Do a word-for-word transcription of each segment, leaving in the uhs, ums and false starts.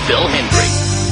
Phil Hendrie.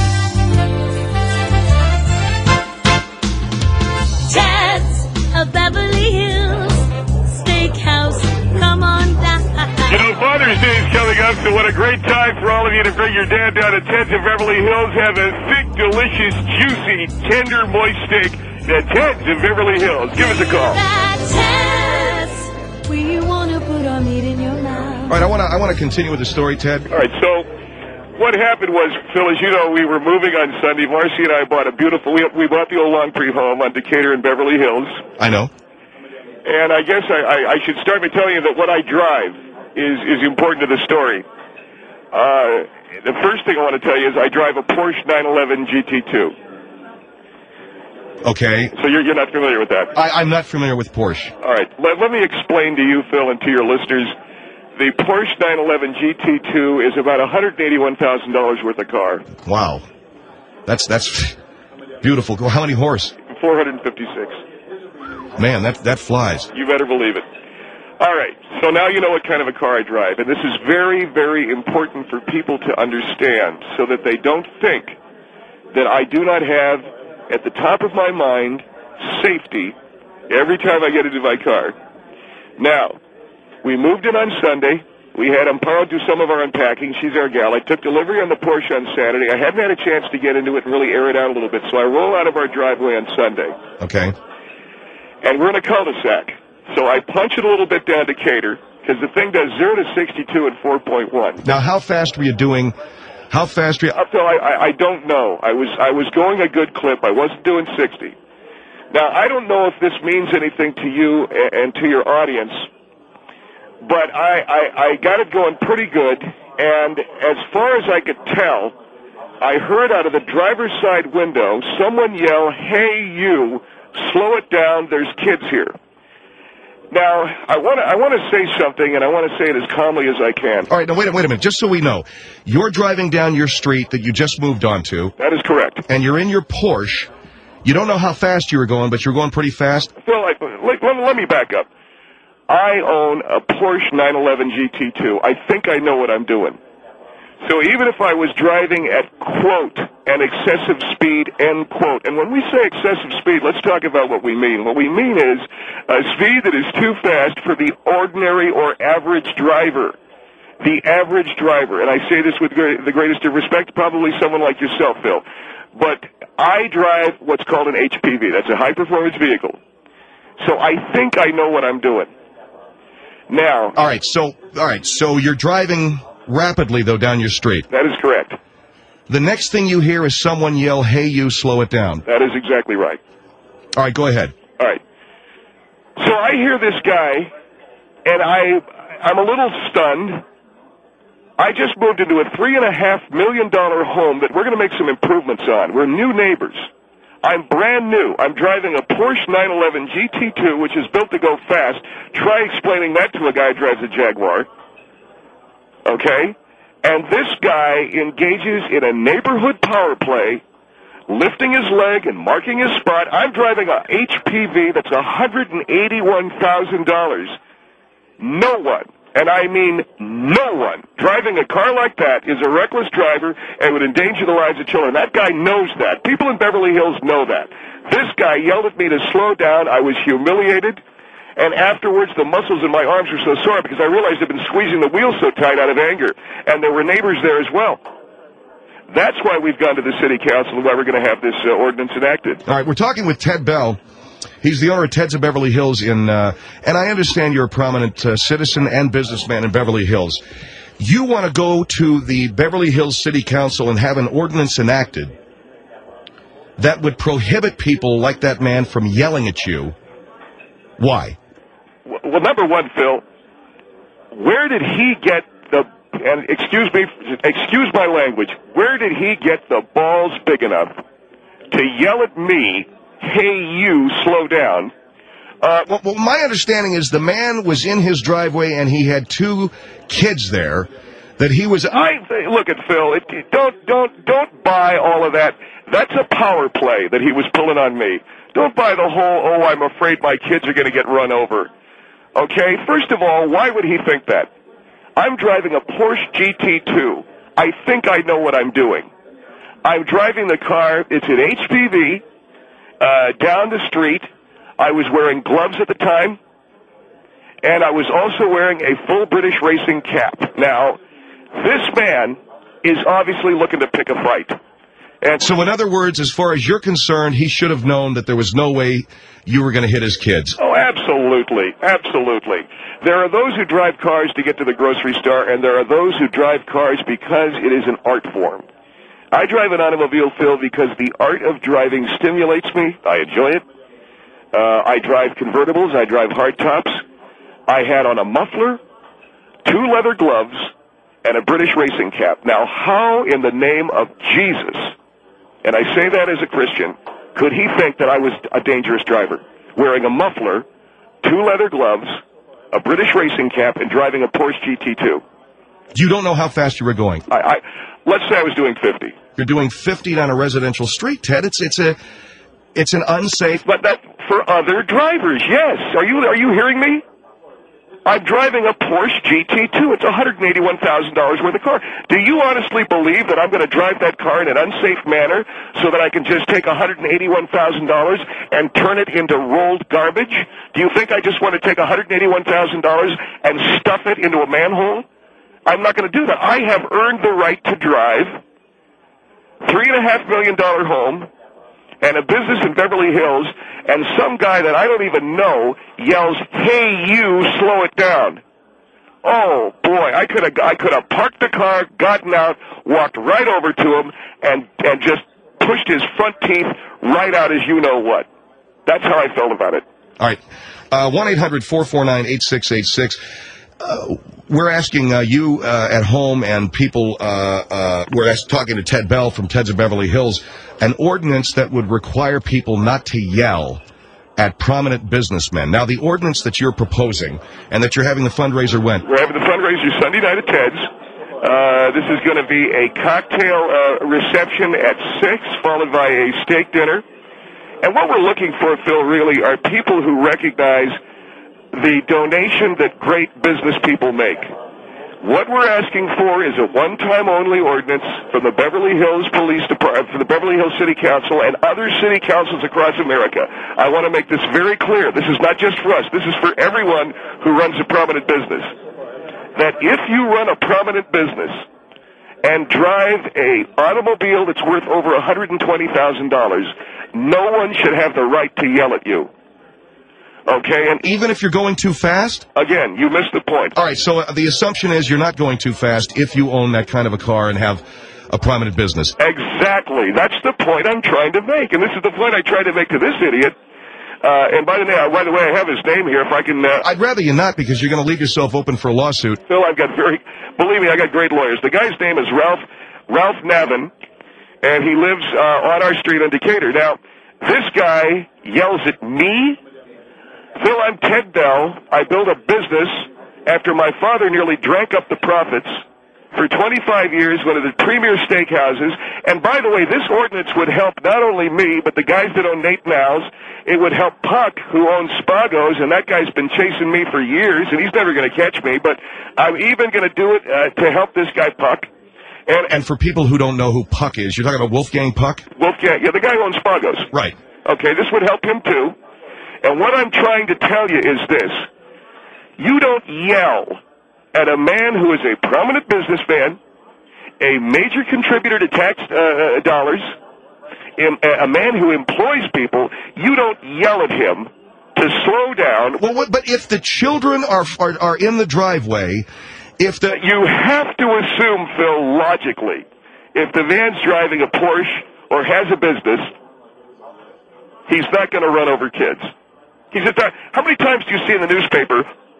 Ted's of Beverly Hills Steakhouse. Come on down. You know, Father's Day is coming up, so what a great time for all of you to bring your dad down to Ted's of Beverly Hills. Have a thick, delicious, juicy, tender, moist steak at Ted's of Beverly Hills. Give us a call. Ted's, we want to put our meat in your mouth. All right, I want to I want to continue with the story, Ted. All right, so what happened was, Phil, as you know, we were moving on Sunday. Marcy and I bought a beautiful, we, we bought the old Longpre home on Decatur in Beverly Hills. I know. And I guess I, I, I should start by telling you that what I drive is, is important to the story. Uh, the first thing I want to tell you is I drive a Porsche nine eleven G T two. Okay. So you're, you're not familiar with that? I, I'm not familiar with Porsche. All right. Let, let me explain to you, Phil, and to your listeners. The Porsche nine eleven G T two is about one hundred eighty-one thousand dollars worth of car. Wow. That's that's beautiful. How many horse? four hundred fifty-six. Man, that that flies. You better believe it. All right. So now you know what kind of a car I drive. And this is very, very important for people to understand so that they don't think that I do not have at the top of my mind safety every time I get into my car. Now, we moved in on Sunday. We had Amparo do some of our unpacking. She's our gal. I took delivery on the Porsche on Saturday. I hadn't had a chance to get into it and really air it out a little bit, so I roll out of our driveway on Sunday. Okay. And we're in a cul-de-sac. So I punch it a little bit down Decatur, because the thing does zero to sixty-two in four point one. Now, how fast were you doing? How fast were you? Up till I, I, I don't know. I was I was going a good clip. I wasn't doing sixty. Now, I don't know if this means anything to you and, and to your audience, but I, I, I got it going pretty good, and as far as I could tell, I heard out of the driver's side window someone yell, "Hey, you, slow it down, there's kids here." Now, I want to I want to say something, and I want to say it as calmly as I can. All right, now wait, wait a minute, just so we know. You're driving down your street that you just moved onto. That is correct. And you're in your Porsche. You don't know how fast you were going, but you're going pretty fast? Phil, I, let, let, let me back up. I own a Porsche nine eleven G T two. I think I know what I'm doing. So even if I was driving at, quote, an excessive speed, end quote, and when we say excessive speed, let's talk about what we mean. What we mean is a speed that is too fast for the ordinary or average driver. The average driver, and I say this with the greatest of respect, probably someone like yourself, Phil, but I drive what's called an H P V. That's a high-performance vehicle. So I think I know what I'm doing. Now... All right, so, all right, so you're driving rapidly, though, down your street. That is correct. The next thing you hear is someone yell, "Hey, you, slow it down." That is exactly right. All right, go ahead. All right. So I hear this guy, and I, I'm a little stunned. I just moved into a three and a half million dollar home that we're going to make some improvements on. We're new neighbors. I'm brand new. I'm driving a Porsche nine eleven G T two, which is built to go fast. Try explaining that to a guy who drives a Jaguar. Okay? And this guy engages in a neighborhood power play, lifting his leg and marking his spot. I'm driving a H P V that's one hundred eighty-one thousand dollars. No one, and I mean no one, driving a car like that is a reckless driver and would endanger the lives of children. That guy knows that. People in Beverly Hills know that. This guy yelled at me to slow down. I was humiliated. And afterwards, the muscles in my arms were so sore because I realized I'd been squeezing the wheel so tight out of anger. And there were neighbors there as well. That's why we've gone to the city council and why we're going to have this uh, ordinance enacted. All right, we're talking with Ted Bell. He's the owner of Ted's of Beverly Hills, in, uh, and I understand you're a prominent uh, citizen and businessman in Beverly Hills. You want to go to the Beverly Hills City Council and have an ordinance enacted that would prohibit people like that man from yelling at you. Why? Well, number one, Phil, where did he get the, and excuse me, excuse my language, where did he get the balls big enough to yell at me, "Hey, you, slow down"? Uh, well, well, my understanding is the man was in his driveway and he had two kids there that he was... I look at Phil, it, don't, don't, don't buy all of that. That's a power play that he was pulling on me. Don't buy the whole, "Oh, I'm afraid my kids are going to get run over." Okay, first of all, why would he think that? I'm driving a Porsche G T two. I think I know what I'm doing. I'm driving the car. It's an H P V uh, down the street. I was wearing gloves at the time, and I was also wearing a full British racing cap. Now, this man is obviously looking to pick a fight. And so, in other words, as far as you're concerned, he should have known that there was no way you were going to hit his kids. Oh, absolutely. Absolutely. There are those who drive cars to get to the grocery store, and there are those who drive cars because it is an art form. I drive an automobile, Phil, because the art of driving stimulates me. I enjoy it. Uh, I drive convertibles. I drive hardtops. I had on a muffler, two leather gloves, and a British racing cap. Now, how in the name of Jesus, and I say that as a Christian, could he think that I was a dangerous driver? Wearing a muffler, two leather gloves, a British racing cap, and driving a Porsche G T two. You don't know how fast you were going. I, I let's say I was doing fifty. You're doing fifty on a residential street, Ted. It's it's a it's an unsafe. But that for other drivers, yes. Are you are you hearing me? I'm driving a Porsche G T two. It's one hundred eighty-one thousand dollars worth of car. Do you honestly believe that I'm going to drive that car in an unsafe manner so that I can just take one hundred eighty-one thousand dollars and turn it into rolled garbage? Do you think I just want to take one hundred eighty-one thousand dollars and stuff it into a manhole? I'm not going to do that. I have earned the right to drive three and a half million dollar home and a business in Beverly Hills, and some guy that I don't even know yells, "Hey, you, slow it down." Oh, boy, I could have I could have parked the car, gotten out, walked right over to him, and, and just pushed his front teeth right out as you know what. That's how I felt about it. All right. Uh, one eight hundred four four nine eight six eight six. Uh, we're asking uh, you uh, at home and people, uh, uh, we're ask, talking to Ted Bell from Ted's of Beverly Hills, an ordinance that would require people not to yell at prominent businessmen. Now, the ordinance that you're proposing and that you're having the fundraiser when? We're having the fundraiser Sunday night at Ted's. Uh, this is going to be a cocktail uh, reception at six, followed by a steak dinner. And what we're looking for, Phil, really, are people who recognize the donation that great business people make. What we're asking for is a one-time only ordinance from the Beverly Hills Police Department, from the Beverly Hills City Council, and other city councils across America. I want to make this very clear. This is not just for us. This is for everyone who runs a prominent business. That if you run a prominent business and drive a automobile that's worth over one hundred twenty thousand dollars, no one should have the right to yell at you. Okay, and even if you're going too fast? Again, you missed the point. All right, so uh, the assumption is you're not going too fast if you own that kind of a car and have a prominent business. Exactly. That's the point I'm trying to make, and this is the point I tried to make to this idiot. Uh, and by the, way, by the way, I have his name here. If I can, uh, I'd rather you not, because you're going to leave yourself open for a lawsuit. Phil, I've got very, believe me, I got great lawyers. The guy's name is Ralph Ralph Navin, and he lives uh, on our street in Decatur. Now, this guy yells at me. Phil, I'm Ted Bell. I built a business after my father nearly drank up the profits for twenty-five years, one of the premier steakhouses. And by the way, this ordinance would help not only me, but the guys that own Nate Now's. It would help Puck, who owns Spago's, and that guy's been chasing me for years, and he's never going to catch me. But I'm even going to do it uh, to help this guy, Puck. And, and for people who don't know who Puck is, you're talking about Wolfgang Puck? Wolfgang, yeah, the guy who owns Spago's. Right. Okay, this would help him, too. And what I'm trying to tell you is this. You don't yell at a man who is a prominent businessman, a major contributor to tax uh, dollars, a man who employs people. You don't yell at him to slow down. Well, what, but if the children are, are are in the driveway, if the... You have to assume, Phil, logically, if the man's driving a Porsche or has a business, he's not going to run over kids. He's at that. How many times do you see in the newspaper,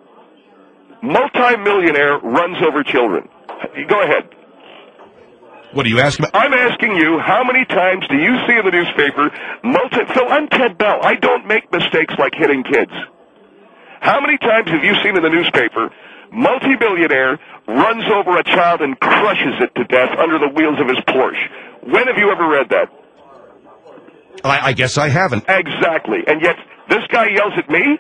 multi-millionaire runs over children? Go ahead. What are you asking? I'm asking you, how many times do you see in the newspaper, multi... Phil, I'm Ted Bell. I don't make mistakes like hitting kids. How many times have you seen in the newspaper, multi-billionaire runs over a child and crushes it to death under the wheels of his Porsche? When have you ever read that? I, I guess I haven't. Exactly. And yet, this guy yells at me?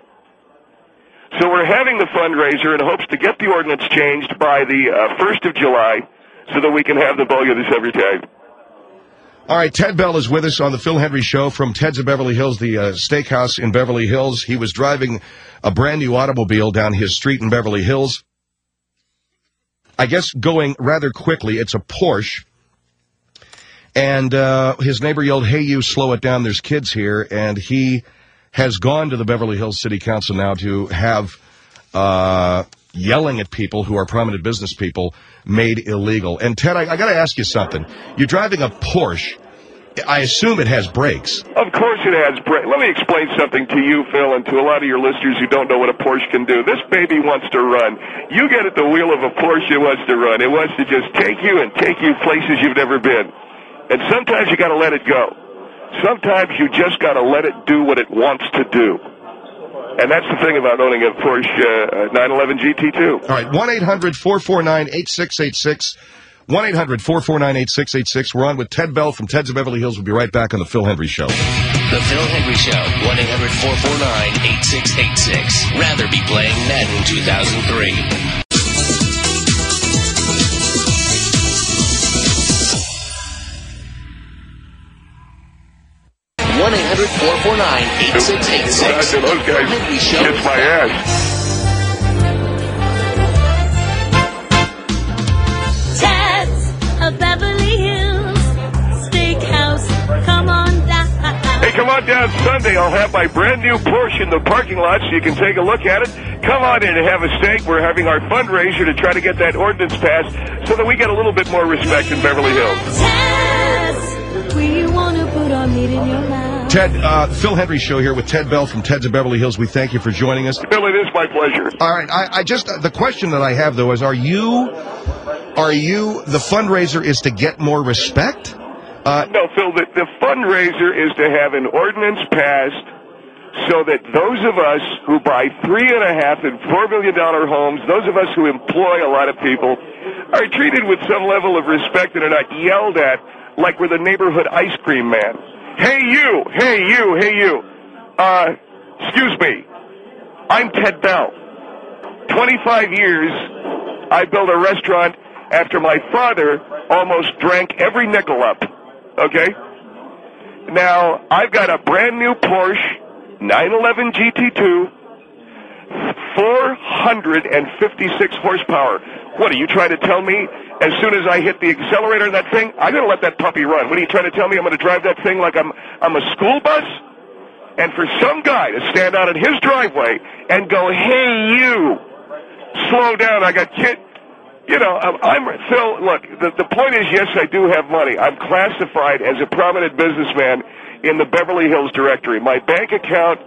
So we're having the fundraiser in hopes to get the ordinance changed by the uh, first of July. so that we can have the bulk of this every time. All right, Ted Bell is with us on the Phil Hendrie Show from Ted's of Beverly Hills, the uh, steakhouse in Beverly Hills. He was driving a brand new automobile down his street in Beverly Hills. I guess going rather quickly. It's a Porsche. And uh, his neighbor yelled, "Hey, you, slow it down. There's kids here." And he has gone to the Beverly Hills City Council now to have uh, yelling at people who are prominent business people made illegal. And, Ted, I, I got to ask you something. You're driving a Porsche. I assume it has brakes. Of course it has brakes. Let me explain something to you, Phil, and to a lot of your listeners who don't know what a Porsche can do. This baby wants to run. You get at the wheel of a Porsche, it wants to run. It wants to just take you and take you places you've never been. And sometimes you got to let it go. Sometimes you just got to let it do what it wants to do. And that's the thing about owning a Porsche uh, nine eleven G T two. All right, one eight hundred four four nine eight six eight six. one eight hundred four four nine eight six eight six. We're on with Ted Bell from Ted's of Beverly Hills. We'll be right back on the Phil Hendrie Show. The Phil Hendrie Show, one eight hundred four four nine eight six eight six. Rather be playing Madden two thousand three. one eight hundred four four nine eight six eight six. Those guys kiss my ass. Ted's of Beverly Hills Steakhouse. Come on down. Hey, come on down Sunday. I'll have my brand new Porsche in the parking lot so you can take a look at it. Come on in and have a steak. We're having our fundraiser to try to get that ordinance passed so that we get a little bit more respect in Beverly Hills. Ted's, we want to put our meat in your mouth. Ted, uh, Phil Hendrie Show here with Ted Bell from Ted's of Beverly Hills. We thank you for joining us. Phil, it is my pleasure. All right, I, I just, uh, the question that I have, though, is are you, are you, the fundraiser is to get more respect? Uh, no, Phil, the, the fundraiser is to have an ordinance passed so that those of us who buy three and a half and four million dollar homes, those of us who employ a lot of people, are treated with some level of respect and are not yelled at like we're the neighborhood ice cream man. Hey you, hey you, hey you. Uh, excuse me. I'm Ted Bell. twenty-five years, I built a restaurant after my father almost drank every nickel up. Okay? Now, I've got a brand new Porsche nine eleven G T two, four hundred fifty-six horsepower. What, are you trying to tell me as soon as I hit the accelerator in that thing, I'm going to let that puppy run? What are you trying to tell me? I'm going to drive that thing like I'm I'm a school bus? And for some guy to stand out in his driveway and go, hey, you, slow down, I got kid. You know, I'm, I'm Phil, look, the, the point is, yes, I do have money. I'm classified as a prominent businessman in the Beverly Hills directory. My bank account,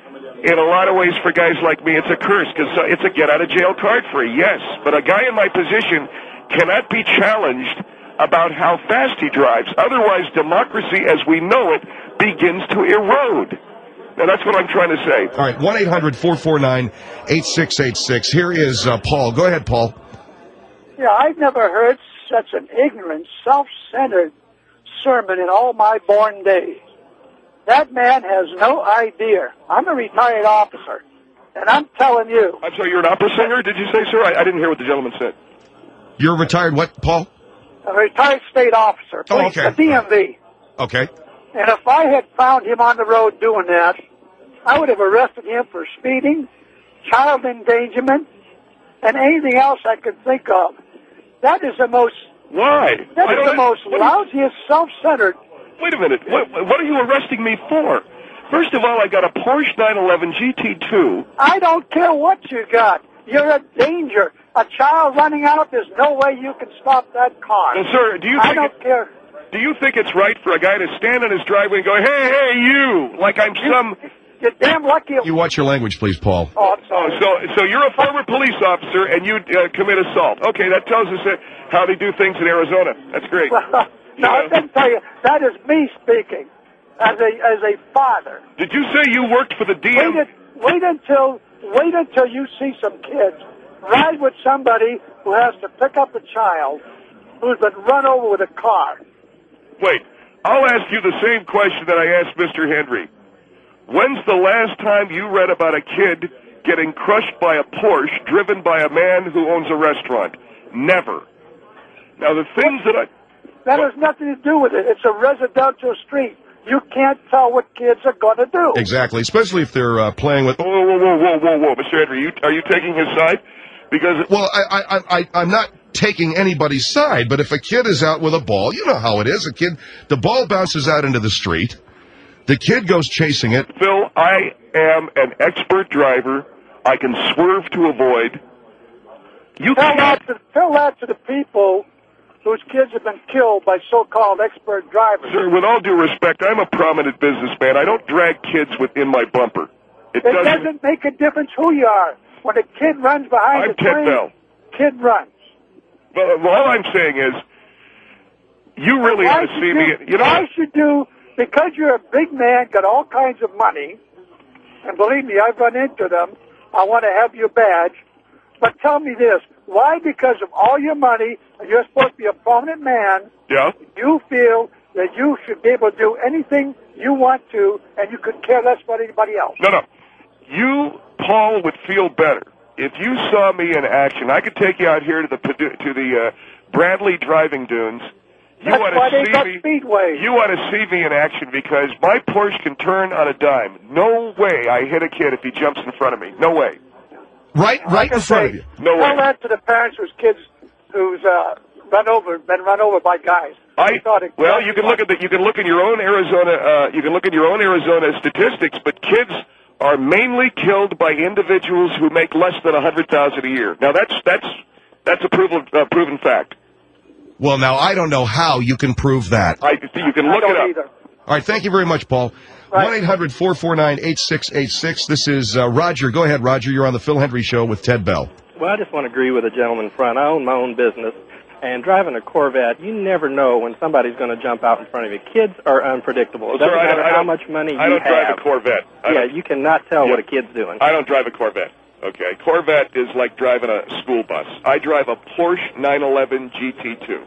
in a lot of ways, for guys like me, it's a curse because it's a get-out-of-jail card free, yes. But a guy in my position cannot be challenged about how fast he drives. Otherwise, democracy as we know it begins to erode. Now, that's what I'm trying to say. All right, one eight hundred four four nine eight six eight six. Here is uh, Paul. Go ahead, Paul. Yeah, I've never heard such an ignorant, self-centered sermon in all my born days. That man has no idea. I'm a retired officer, and I'm telling you. I'm sorry, you're an opera singer, did you say, sir? I, I didn't hear what the gentleman said. You're retired what, Paul? A retired state officer. Oh, okay. A D M V. Okay. And if I had found him on the road doing that, I would have arrested him for speeding, child endangerment, and anything else I could think of. That is the most... Why? That is the most lousiest, self-centered... Wait a minute. What, what are you arresting me for? First of all, I got a Porsche nine eleven G T two. I don't care what you got. You're a danger. A child running out, there's no way you can stop that car. Well, sir, do you think I don't it, care. Do you think it's right for a guy to stand on his driveway and go, hey, hey, you, like I'm You, some... You're damn lucky. You watch your language, please, Paul. Oh, I'm Oh, sorry. so so you're a former police officer and you uh, commit assault. Okay, that tells us uh, how they do things in Arizona. That's great. Well, no, I didn't tell you. That is me speaking as a as a father. Did you say you worked for the D M? Wait, it, wait until wait until you see some kids ride with somebody who has to pick up a child who's been run over with a car. Wait, I'll ask you the same question that I asked Mister Hendrie. When's the last time you read about a kid getting crushed by a Porsche driven by a man who owns a restaurant? Never. Now, the things that I... That has nothing to do with it. It's a residential street. You can't tell what kids are going to do. Exactly, especially if they're uh, playing with... Whoa, whoa, whoa, whoa, whoa, whoa. Mister Henry, you, are you taking his side? Because... Well, I, I, I, I'm not taking anybody's side, but if a kid is out with a ball, you know how it is. A kid, the ball bounces out into the street. The kid goes chasing it. Phil, I am an expert driver. I can swerve to avoid. You tell can't... That to, tell that to the people whose kids have been killed by so-called expert drivers. Sir, with all due respect, I'm a prominent businessman. I don't drag kids within my bumper. It, it doesn't... doesn't make a difference who you are. When a kid runs behind I'm the Ted train, Bell. kid runs. Well, all I'm saying is, you really Why ought to should see you, me... You know, why should you, because you're a big man, got all kinds of money, and believe me, I've run into them, I want to have your badge, but tell me this, why, because of all your money, and you're supposed to be a prominent man, yeah? you feel that you should be able to do anything you want to, and you could care less about anybody else? No, no. You, Paul, would feel better if you saw me in action. I could take you out here to the to the uh, Bradley driving dunes. You That's want why to they see got me? Speedway. You want to see me in action because my Porsche can turn on a dime. No way I hit a kid if he jumps in front of me. No way. Right, right in front say, of you. No tell way. that to the parents whose kids who's uh, run over, been run over by guys. I thought it well, you can look at the you can look in your own Arizona uh, you can look at your own Arizona statistics, but kids are mainly killed by individuals who make less than a hundred thousand a year. Now that's that's that's a proven uh, proven fact. Well, now I don't know how you can prove that. I you can look I don't it up. either. All right, thank you very much, Paul. one eight hundred four four nine eight six eight six. This is uh, Roger. Go ahead, Roger. You're on the Phil Hendry Show with Ted Bell. Well, I just want to agree with the gentleman in front. I own my own business, and driving a Corvette, you never know when somebody's going to jump out in front of you. Kids are unpredictable. It Well, doesn't sir, I matter don't- I how don't- much money you I don't have. drive a Corvette. I Yeah, don't- you cannot tell Yeah. what a kid's doing. I don't drive a Corvette. Okay, Corvette is like driving a school bus. I drive a Porsche nine eleven G T two.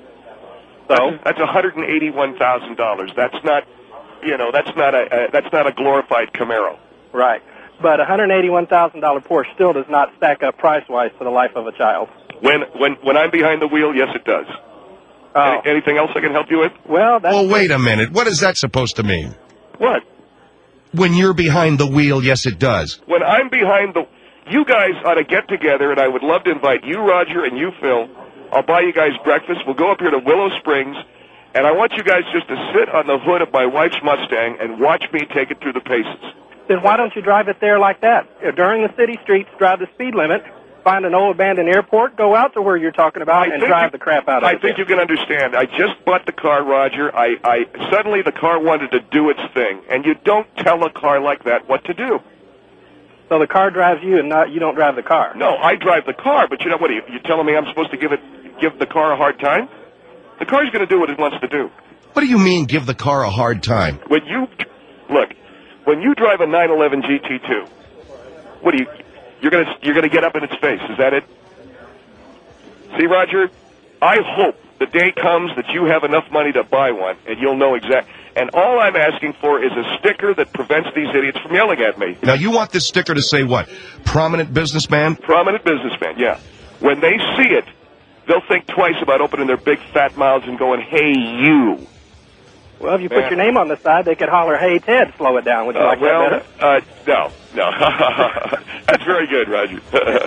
So? That's one hundred eighty-one thousand dollars. That's not, you know, that's not a, a that's not a glorified Camaro. Right. But a one hundred eighty-one thousand dollars Porsche still does not stack up price-wise to the life of a child. When when when I'm behind the wheel, yes, it does. Oh. Any, anything else I can help you with? Well, that's... Well, wait a minute. What is that supposed to mean? What? When you're behind the wheel, yes, it does. When I'm behind the, you guys ought to get together, and I would love to invite you, Roger, and you, Phil. I'll buy you guys breakfast. We'll go up here to Willow Springs, and I want you guys just to sit on the hood of my wife's Mustang and watch me take it through the paces. Then why don't you drive it there like that? During the city streets, drive the speed limit, find an old abandoned airport, go out to where you're talking about, I and think drive you- the crap out of I it. think you can understand. I just bought the car, Roger. I, I suddenly the car wanted to do its thing, and you don't tell a car like that what to do. So the car drives you, and not you don't drive the car. No, I drive the car, but you know what? Are you, you telling me I'm supposed to give it, give the car a hard time? The car's going to do what it wants to do. What do you mean, give the car a hard time? When you look, when you drive a nine eleven G T two, what do you? You're gonna you're gonna get up in its face. Is that it? See, Roger, I hope the day comes that you have enough money to buy one, and you'll know exact. And all I'm asking for is a sticker that prevents these idiots from yelling at me. Now, you want this sticker to say what? Prominent businessman? Prominent businessman, yeah. When they see it, they'll think twice about opening their big fat mouths and going, "Hey, you." Well, if you Man. put your name on the side, they could holler, "Hey, Ted, slow it down." Would you Uh, like well, that better? uh, no, no. That's very good, Roger.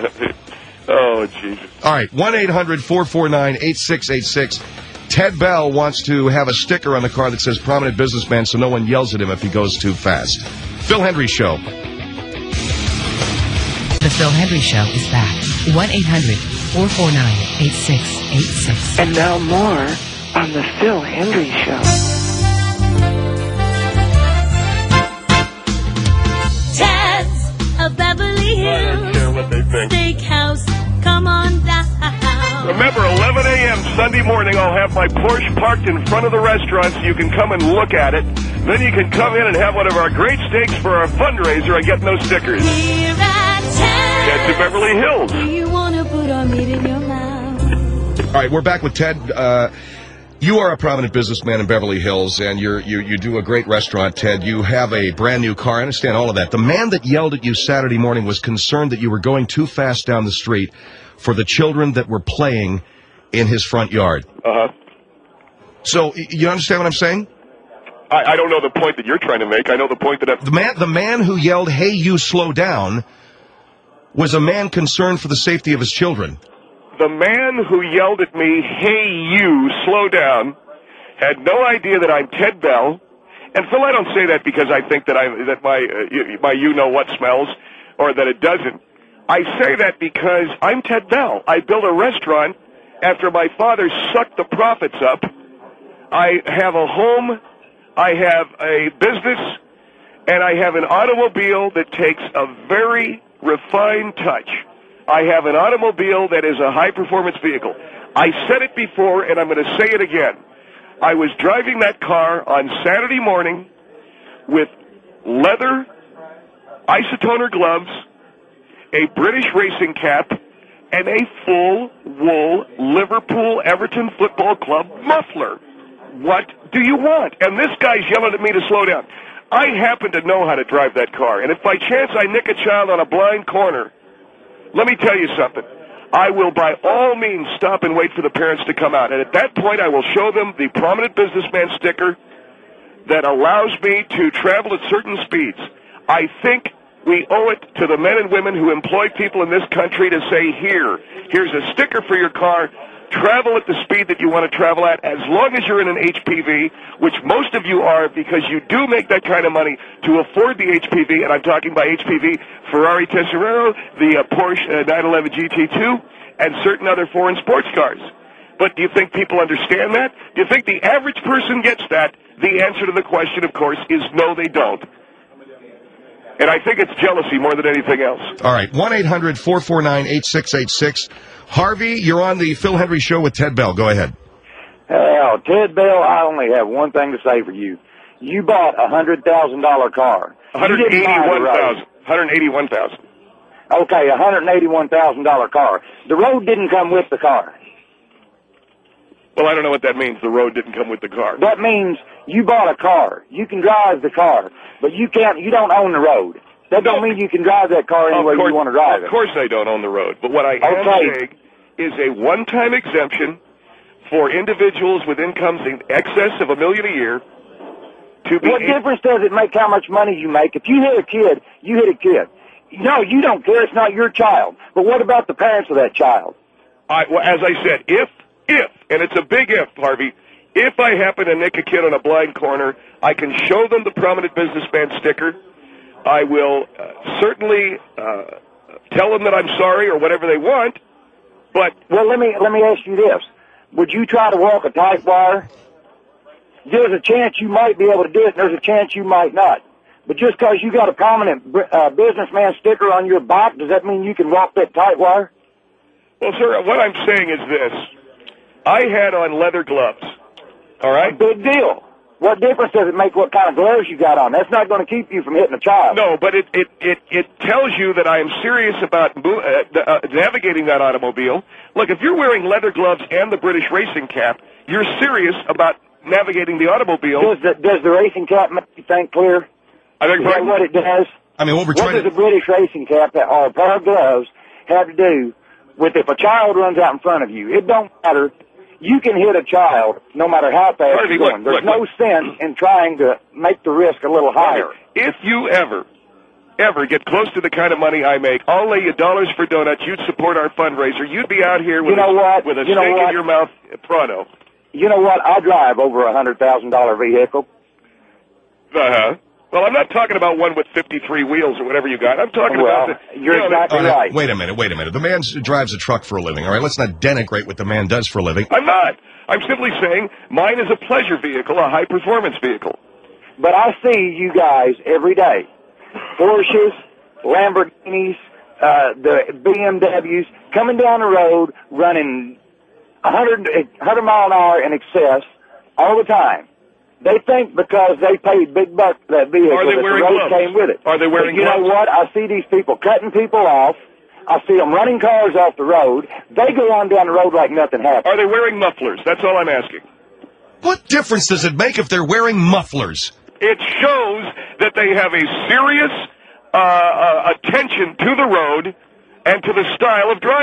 Oh, Jesus. All right, one eight hundred four four nine eight six eight six. Ted Bell wants to have a sticker on the car that says prominent businessman so no one yells at him if he goes too fast. Phil Hendry Show. The Phil Hendry Show is back. one eight hundred four four nine eight six eight six. And now more on the Phil Hendry Show. Ted's a Beverly I don't Hills care what they think. Steakhouse. Come on down. Remember, eleven a.m. Sunday morning, I'll have my Porsche parked in front of the restaurant so you can come and look at it. Then you can come in and have one of our great steaks for our fundraiser and get no stickers. Here at Ted's. Get to Beverly Hills. Do you want to put our meat in your mouth? All right, we're back with Ted. Uh, you are a prominent businessman in Beverly Hills, and you're, you you do a great restaurant, Ted. You have a brand new car. I understand all of that. The man that yelled at you Saturday morning was concerned that you were going too fast down the street for the children that were playing in his front yard. Uh-huh. So, y- you understand what I'm saying? I, I don't know the point that you're trying to make. I know the point that... I'm... The man, the man who yelled, "Hey, you, slow down," was a man concerned for the safety of his children. The man who yelled at me, "Hey, you, slow down," had no idea that I'm Ted Bell. And Phil, I don't say that because I think that I that my uh, my you know what smells, or that it doesn't. I say that because I'm Ted Bell. I built a restaurant after my father sucked the profits up. I have a home, I have a business, and I have an automobile that takes a very refined touch. I have an automobile that is a high-performance vehicle. I said it before, and I'm going to say it again. I was driving that car on Saturday morning with leather isotoner gloves, a British racing cap, and a full-wool Liverpool Everton Football Club muffler. What do you want? And this guy's yelling at me to slow down. I happen to know how to drive that car, and if by chance I nick a child on a blind corner, let me tell you something. I will by all means stop and wait for the parents to come out. And at that point, I will show them the prominent businessman sticker that allows me to travel at certain speeds. I think we owe it to the men and women who employ people in this country to say, here, here's a sticker for your car. Travel at the speed that you want to travel at, as long as you're in an H P V, which most of you are, because you do make that kind of money to afford the H P V, and I'm talking by H P V, Ferrari Tesserato, the uh, Porsche uh, nine eleven G T two, and certain other foreign sports cars. But do you think people understand that? Do you think the average person gets that? The answer to the question, of course, is no, they don't. And I think it's jealousy more than anything else. All right, one eight hundred four four nine eight six eight six. Harvey, you're on the Phil Hendry Show with Ted Bell. Go ahead. Hell, Ted Bell, I only have one thing to say for you. You bought a one hundred thousand dollars car. one hundred eighty-one thousand dollars. one hundred eighty-one thousand dollars. Okay, a one hundred eighty-one thousand dollars car. The road didn't come with the car. Well, I don't know what that means, the road didn't come with the car. That means you bought a car. You can drive the car, but you can't. You don't own the road. That don't mean you can drive that car any way you want to drive it. Of course I don't own the road. But what I am Okay. saying is a one-time exemption for individuals with incomes in excess of a million a year to be... What difference does it make how much money you make? If you hit a kid, you hit a kid. No, you don't care. It's not your child. But what about the parents of that child? I, well, as I said, if, if, and it's a big if, Harvey, if I happen to nick a kid on a blind corner, I can show them the prominent businessman sticker. I will uh, certainly uh, tell them that I'm sorry or whatever they want, but... Well, let me let me ask you this. Would you try to walk a tight wire? There's a chance you might be able to do it, and there's a chance you might not. But just because you got a prominent uh, businessman sticker on your bike, does that mean you can walk that tight wire? Well, sir, what I'm saying is this. I had on leather gloves, all right? Big deal. What difference does it make what kind of gloves you got on? That's not going to keep you from hitting a child. No, but it it it, it tells you that I am serious about uh, uh, navigating that automobile. Look, if you're wearing leather gloves and the British racing cap, you're serious about navigating the automobile. Does the, does the racing cap make you think clear? I think Is that what it does? I mean, what we're What trying does to... a British racing cap or a pair of gloves have to do with if a child runs out in front of you? It don't matter. You can hit a child no matter how fast Harvey, you're going. look, There's look, no look. sense in trying to make the risk a little higher. If you ever, ever get close to the kind of money I make, I'll lay you dollars for donuts. You'd support our fundraiser. You'd be out here with You know a, what? with a You know steak what? in your mouth pronto. You know what? I drive over a one hundred thousand dollars vehicle. Uh-huh. Well, I'm not talking about one with fifty-three wheels or whatever you got. I'm talking Well, about the... you're you know, exactly All right, right. wait a minute, wait a minute. The man s- drives a truck for a living, all right? Let's not denigrate what the man does for a living. I'm not. I'm simply saying mine is a pleasure vehicle, a high-performance vehicle. But I see you guys every day. Porsches, Lamborghinis, uh, the B M Ws coming down the road running one hundred, one hundred mile an hour in excess all the time. They think because they paid big bucks for that vehicle Are they that the wearing road gloves? came with it. Are they wearing but you gloves? know what? I see these people cutting people off. I see them running cars off the road. They go on down the road like nothing happened. Are they wearing mufflers? That's all I'm asking. What difference does it make if they're wearing mufflers? It shows that they have a serious uh, uh, attention to the road and to the style of driving.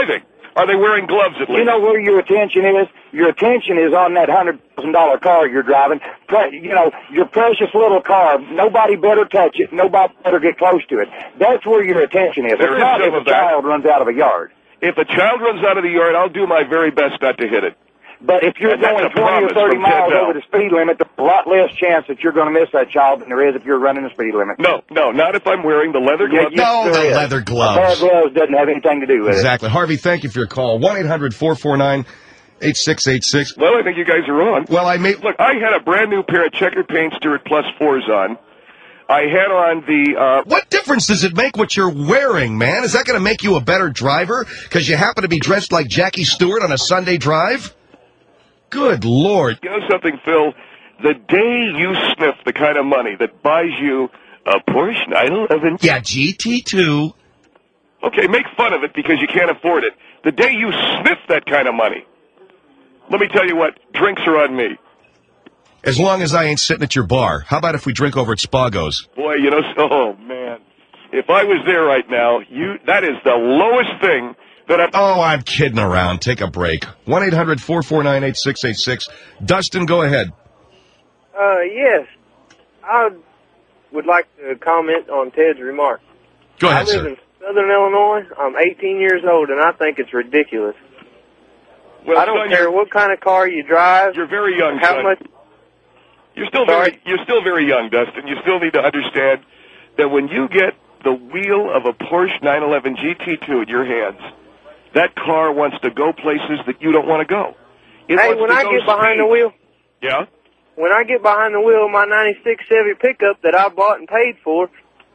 Are they wearing gloves at least? You know where your attention is? Your attention is on that one hundred thousand dollar car you're driving. Pre- you know, your precious little car. Nobody better touch it. Nobody better get close to it. That's where your attention is. There It's is not some if of a that. child runs out of a yard. If a child runs out of the yard, I'll do my very best not to hit it. But if you're And that's going a twenty or promise thirty from Ted miles Bell. over the speed limit, there's a lot less chance that you're going to miss that child than there is if you're running the speed limit. No, no, not if I'm wearing the leather Yeah, gloves. yes, No, there the is. leather A pair of gloves. gloves doesn't have anything to do with Exactly. Harvey, thank you for your call. one eight hundred four four nine eight six eight six. Well, I think you guys are wrong. Well, I may... Look, I had a brand new pair of checkered paint Stewart Plus fours on. I had on the... Uh, What difference does it make what you're wearing, man? Is that going to make you a better driver because you happen to be dressed like Jackie Stewart on a Sunday drive? Good Lord. You know something, Phil? The day you sniff the kind of money that buys you a Porsche nine eleven... Yeah, G T two. Okay, make fun of it because you can't afford it. The day you sniff that kind of money, let me tell you what, drinks are on me. As long as I ain't sitting at your bar. How about if we drink over at Spago's? Boy, you know, oh, man. If I was there right now, you that is the lowest thing that I'm... Oh, I'm kidding around. Take a break. one eight hundred four four nine eight six eight six. Dustin, go ahead. Uh, yes. I would like to comment on Ted's remark. Go ahead, I live sir. in Southern Illinois. I'm eighteen years old, and I think it's ridiculous. Well, I don't son, care you're- what kind of car you drive. You're very young, How son. much? You're still Sorry? very, you're still very young, Dustin. You still need to understand that when you get the wheel of a Porsche nine eleven G T two in your hands, that car wants to go places that you don't want to go. It Hey, wants when to I go get behind speed. the wheel, Yeah? when I get behind the wheel of my ninety-six Chevy pickup that I bought and paid for,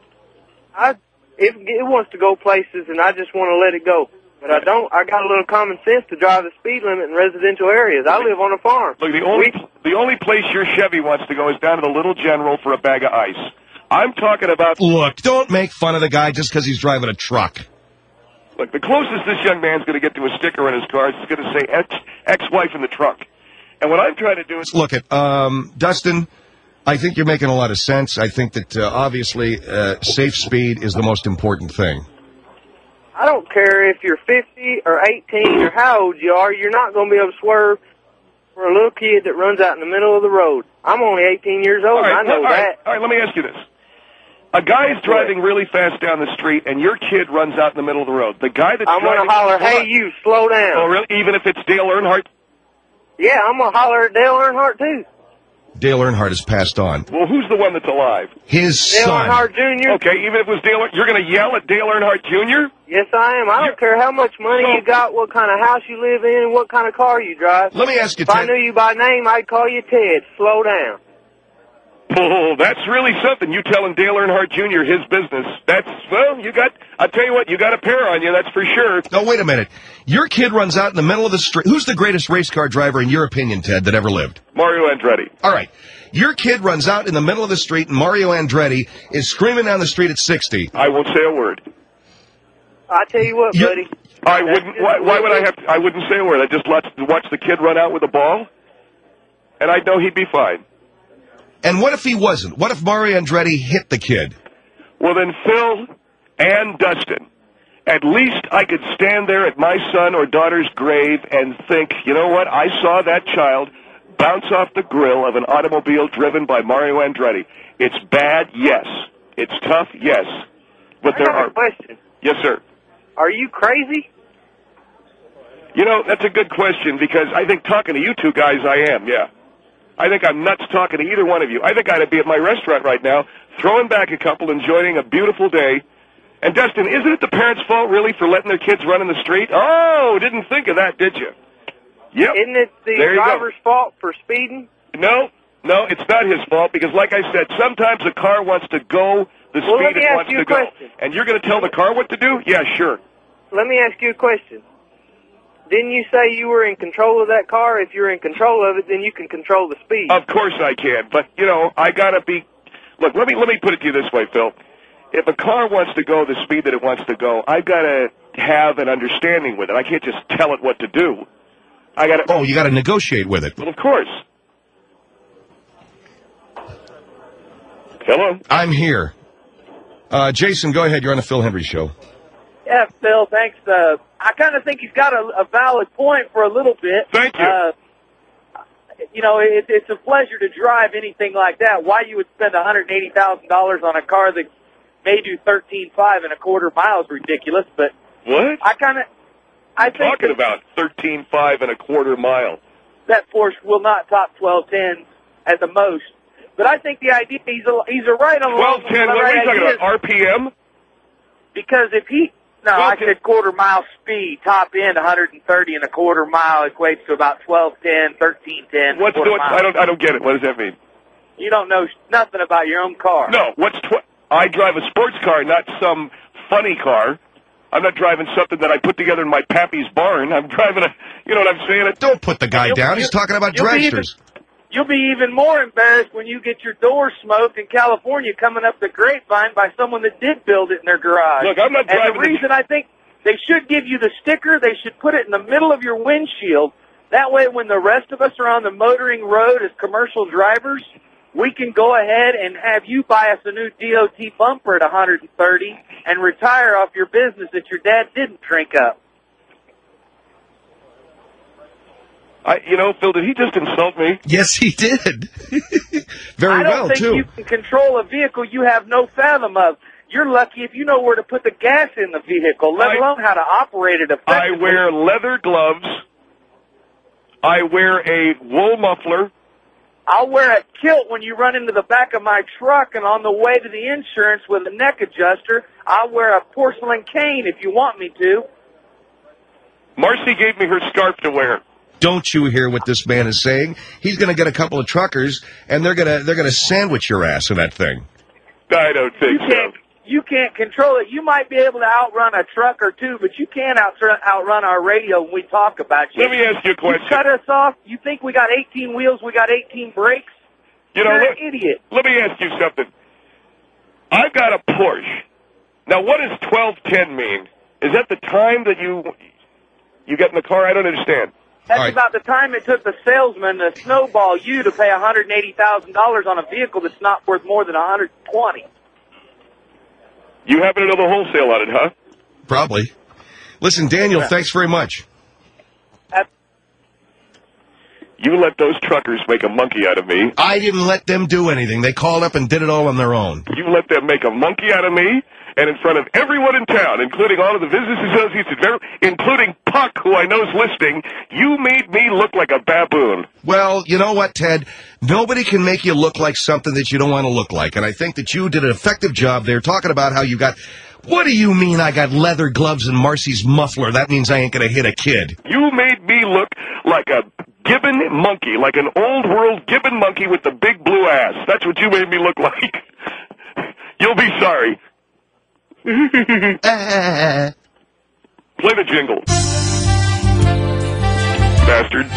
I it, it wants to go places, and I just want to let it go. But I don't. I got a little common sense to drive the speed limit in residential areas. I live on a farm. Look, the only the only place your Chevy wants to go is down to the Little General for a bag of ice. I'm talking about... Look, don't make fun of the guy just because he's driving a truck. Look, the closest this young man's going to get to a sticker on his car is going to say ex, ex-wife in the trunk. And what I'm trying to do is... Look, at um, Dustin, I think you're making a lot of sense. I think that, uh, obviously, uh, safe speed is the most important thing. I don't care if you're fifty or eighteen or how old you are. You're not going to be able to swerve for a little kid that runs out in the middle of the road. I'm only eighteen years old, All right, and I know all right, that. all right, let me ask you this. A guy is driving really fast down the street, and your kid runs out in the middle of the road. The guy that's I'm going driving... to holler, Hold hey, on. you, slow down. Oh, really? Even if it's Dale Earnhardt? Yeah, I'm going to holler at Dale Earnhardt, too. Dale Earnhardt has passed on. Well, who's the one that's alive? His Dale son. Earnhardt Junior Okay, even if it was Dale... You're going to yell at Dale Earnhardt Junior? Yes, I am. I don't care how much money So- you got, what kind of house you live in, and what kind of car you drive. Let me ask you, If I Ted. knew you by name, I'd call you Ted. Slow down. Oh, that's really something. You telling Dale Earnhardt Junior his business. That's, well, you got... I'll tell you what, you got a pair on you, that's for sure. No, wait a minute. Your kid runs out in the middle of the street. Who's the greatest race car driver, in your opinion, Ted, that ever lived? Mario Andretti. All right. Your kid runs out in the middle of the street, and Mario Andretti is screaming down the street at sixty. I won't say a word. I tell you what, You- buddy. I wouldn't... Why, why would I have to... I wouldn't say a word. I'd just watch, watch the kid run out with a ball, and I'd know he'd be fine. And what if he wasn't? What if Mario Andretti hit the kid? Well, then, Phil and Dustin, at least I could stand there at my son or daughter's grave and think, you know what, I saw that child bounce off the grill of an automobile driven by Mario Andretti. It's bad, yes. It's tough, yes. But I there got are... a question. Yes, sir. Are you crazy? You know, that's a good question because I think talking to you two guys, I am, yeah. I think I'm nuts talking to either one of you. I think I'd be at my restaurant right now, throwing back a couple, enjoying a beautiful day. And, Dustin, isn't it the parents' fault, really, for letting their kids run in the street? Oh, didn't think of that, did you? Yep. Isn't it the There you go. driver's fault for speeding? No, no, it's not his fault because, like I said, sometimes a car wants to go the Well, let speed me it ask wants you to a go. question. And you're going to tell the car what to do? Yeah, sure. Let me ask you a question. Didn't you say you were in control of that car? If you're in control of it, then you can control the speed. Of course I can, but you know I gotta be. Look, let me let me put it to you this way, Phil. If a car wants to go the speed that it wants to go, I've got to have an understanding with it. I can't just tell it what to do. I got to. Oh, you got to negotiate with it. Well, of course. Hello. I'm here. Uh, Jason, go ahead. You're on the Phil Hendry Show. Yeah, Phil, thanks uh, I kind of think he's got a, a valid point for a little bit. Thank you. Uh, you know, it, it's a pleasure to drive anything like that. Why you would spend one hundred eighty thousand dollars on a car that may do thirteen five and a quarter miles is ridiculous. But what? I kind of, I think talking about thirteen five and a quarter mile. That Porsche will not top twelve ten at the most. But I think the idea he's a, he's a right on twelve ten. What are you talking about? R P M? Because if he no, I said quarter mile speed, top end one hundred thirty and a quarter mile equates to about twelve ten, thirteen ten. What's doing? I don't. I don't get it. What does that mean? You don't know nothing about your own car. No. What's tw- I drive a sports car, not some funny car. I'm not driving something that I put together in my pappy's barn. I'm driving a. You know what I'm saying? Don't put the guy You'll, down. He's talking about you'll be, even, dragsters. you'll be even more embarrassed when you get your door smoked in California coming up the grapevine by someone that did build it in their garage. Look, I'm not driving. And the reason I think they should give you the sticker, they should put it in the middle of your windshield. That way, when the rest of us are on the motoring road as commercial drivers, we can go ahead and have you buy us a new D O T bumper at one hundred thirty and retire off your business that your dad didn't drink up. I, you know, Phil, did he just insult me? Yes, he did. Very I don't well, think too. you can control a vehicle you have no fathom of. You're lucky if you know where to put the gas in the vehicle, let I, alone how to operate it effectively. I wear leather gloves. I wear a wool muffler. I'll wear a kilt when you run into the back of my truck, and on the way to the insurance with a neck adjuster, I'll wear a porcelain cane if you want me to. Marcy gave me her scarf to wear. Don't you hear what this man is saying? He's going to get a couple of truckers, and they're going to they're going to sandwich your ass in that thing. I don't think you can't, so. You can't control it. You might be able to outrun a truck or two, but you can't outrun, outrun our radio when we talk about you. Let me ask you a question. You cut us off. You think we got eighteen wheels, we got eighteen brakes? You know, You're let, an idiot. Let me ask you something. I've got a Porsche. Now, what does twelve ten mean? Is that the time that you you get in the car? I don't understand. That's right. about the time it took the salesman to snowball you to pay one hundred eighty thousand dollars on a vehicle that's not worth more than one hundred twenty thousand dollars. You happen to know the wholesale on it, huh? Probably. Listen, Daniel, yeah. thanks very much. You let those truckers make a monkey out of me. I didn't let them do anything. They called up and did it all on their own. You let them make a monkey out of me, and in front of everyone in town, including all of the business associates, including Puck, who I know is listening, you made me look like a baboon. Well, you know what, Ted? Nobody can make you look like something that you don't want to look like, and I think that you did an effective job there talking about how you got... What do you mean I got leather gloves and Marcy's muffler? That means I ain't going to hit a kid. You made me look like a gibbon monkey, like an old-world gibbon monkey with the big blue ass. That's what you made me look like. You'll be sorry. uh. Play the jingle. Bastard.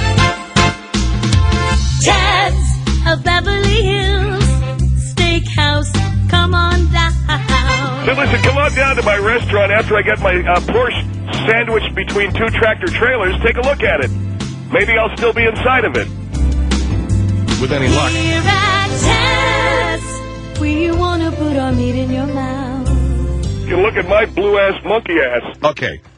Ted's of Beverly Hills Steakhouse. Come on down. So listen, come on down to my restaurant after I get my uh, Porsche sandwiched between two tractor trailers. Take a look at it. Maybe I'll still be inside of it. With any luck. Here at Ted's, we want to put our meat in your mouth. You look at my blue-ass monkey ass. Okay.